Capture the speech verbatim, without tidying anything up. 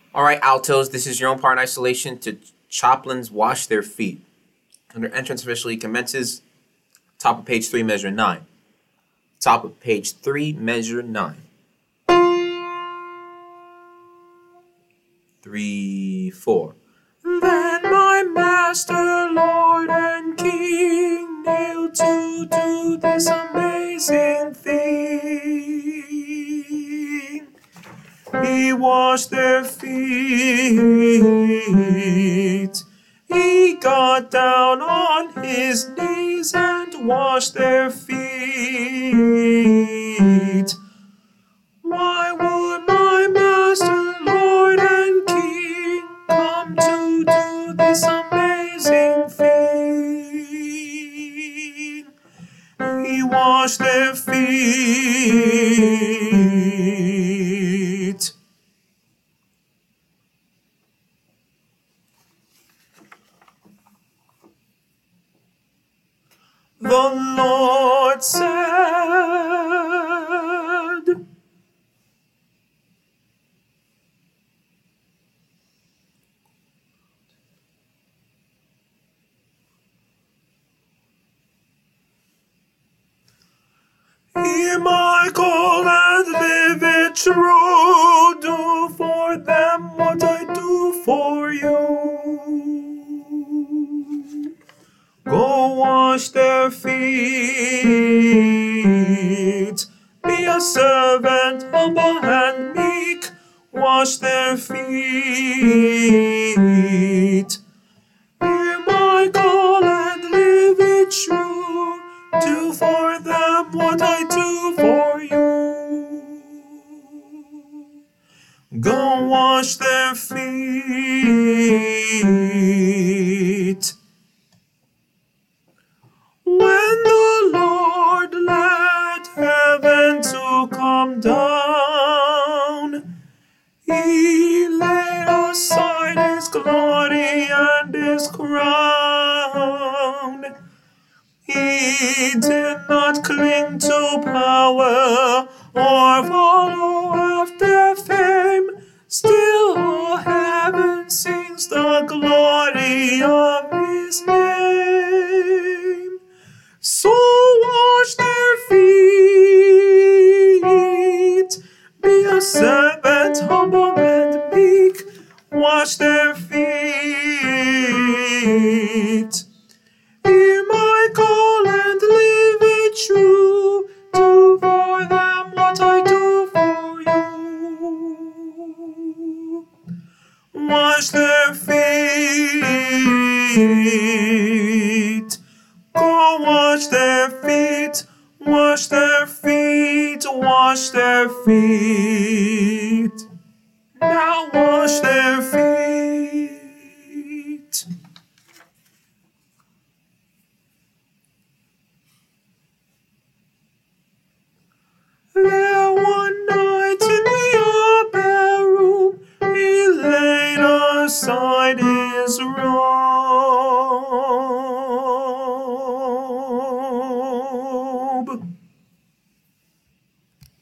All right, altos, this is your own part in isolation to Choplin's Wash Their Feet. Under entrance officially commences. Top of page three, measure nine. Top of page three, measure nine. Three, four. Then my master, Lord and King kneeled to do this amazing thing. He washed their feet. He got down on his knees and washed their feet. Why would my master, Lord and King come to do this amazing thing? He washed their feet. The Lord said, hear my call and live it true. Do for them what I do for you. Go wash their feet. Be a servant, humble and meek. Wash their feet. Hear my call and live it true. Do for them what I do for you. Go wash their feet. When the Lord let heaven to come down, He laid aside His glory and His crown. He did not cling to power or follow after fame. Still all heaven sings the glory of His name. So wash their feet. Be a servant, humble and meek. Wash their feet. Hear my call and live it true. Do for them what I do for you. Wash their feet. Go wash their feet. Wash their feet. Wash their feet. Now wash their feet.